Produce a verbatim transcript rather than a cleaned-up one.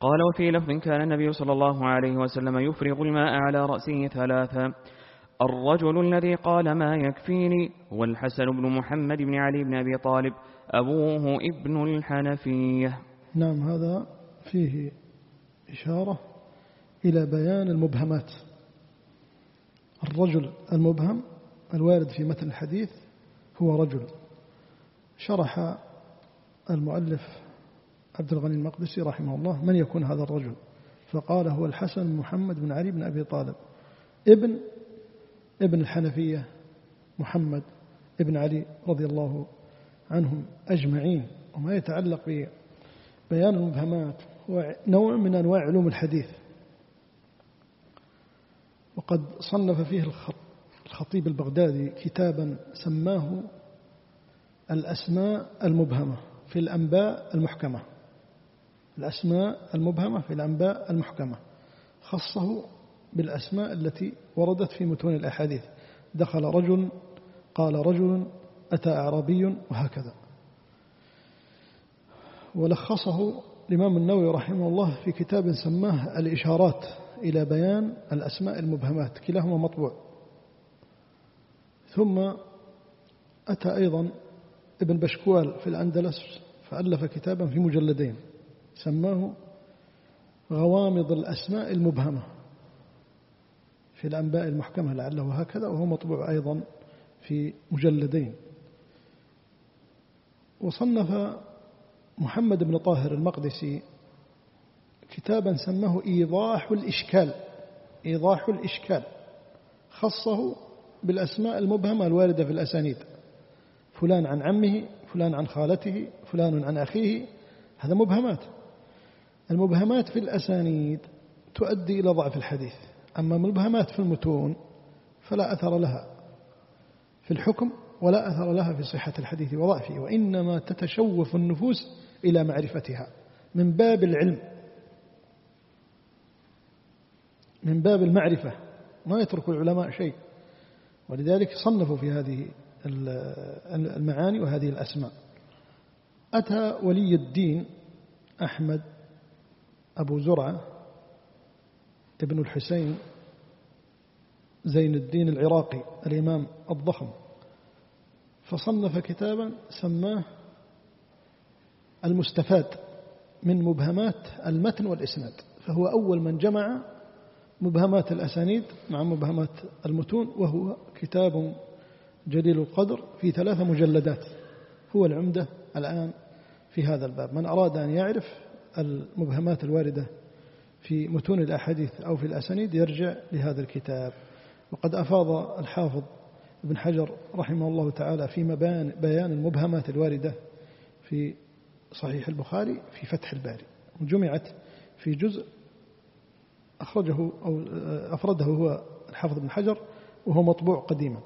قال وفي لفظ كان النبي صلى الله عليه وسلم يفرغ الماء على رأسه ثلاثا. الرجل الذي قال ما يكفيني هو الحسن بن محمد بن علي بن أبي طالب أبوه ابن الحنفية. نعم، هذا فيه إشارة إلى بيان المبهمات. الرجل المبهم الوارد في متن الحديث هو رجل. شرح المؤلف عبد الغني المقدسي رحمه الله من يكون هذا الرجل، فقال هو الحسن بن محمد بن علي بن أبي طالب ابن ابن الحنفية محمد ابن علي رضي الله عنهم أجمعين. وما يتعلق ببيان المبهمات هو نوع من أنواع علوم الحديث، وقد صنف فيه الخطيب البغدادي كتابا سماه الأسماء المبهمة في الأنباء المحكمة. الأسماء المبهمة في الأنباء المحكمة، خصه بالأسماء التي وردت في متون الأحاديث. دخل رجل، قال رجل، أتى أعرابي، وهكذا. ولخصه الإمام النووي رحمه الله في كتاب سماه الإشارات إلى بيان الأسماء المبهمات، كلاهما مطبوع. ثم أتى أيضا ابن بشكوال في الأندلس فألف كتابا في مجلدين سماه غوامض الأسماء المبهمة في الأنباء المحكمة لعله هكذا، وهو مطبوع أيضا في مجلدين. وصنف محمد بن طاهر المقدسي كتابا سماه إيضاح الإشكال إيضاح الإشكال خصه بالأسماء المبهمة الواردة في الأسانيد، فلان عن عمه، فلان عن خالته، فلان عن أخيه، هذا مبهمات. المبهمات في الأسانيد تؤدي إلى ضعف الحديث، أما المبهمات في المتون فلا أثر لها في الحكم ولا أثر لها في صحة الحديث وضعفه، وإنما تتشوف النفوس إلى معرفتها من باب العلم، من باب المعرفة، ما يترك العلماء شيء. ولذلك صنفوا في هذه المعاني وهذه الأسماء. أتى ولي الدين أحمد أبو زرعة ابن الحسين زين الدين العراقي الإمام الضخم، فصنف كتابا سماه المستفاد من مبهمات المتن والإسناد، فهو أول من جمع مبهمات الأسانيد مع مبهمات المتون، وهو كتاب جليل القدر في ثلاث مجلدات، هو العمدة الآن في هذا الباب. من أراد أن يعرف المبهمات الواردة في متون الأحاديث أو في الأسانيد يرجع لهذا الكتاب. وقد أفاض الحافظ ابن حجر رحمه الله تعالى في بيان المبهمات الواردة في صحيح البخاري في فتح الباري، وجمعت في جزء أخرجه أو أفرده هو الحافظ ابن حجر، وهو مطبوع قديما.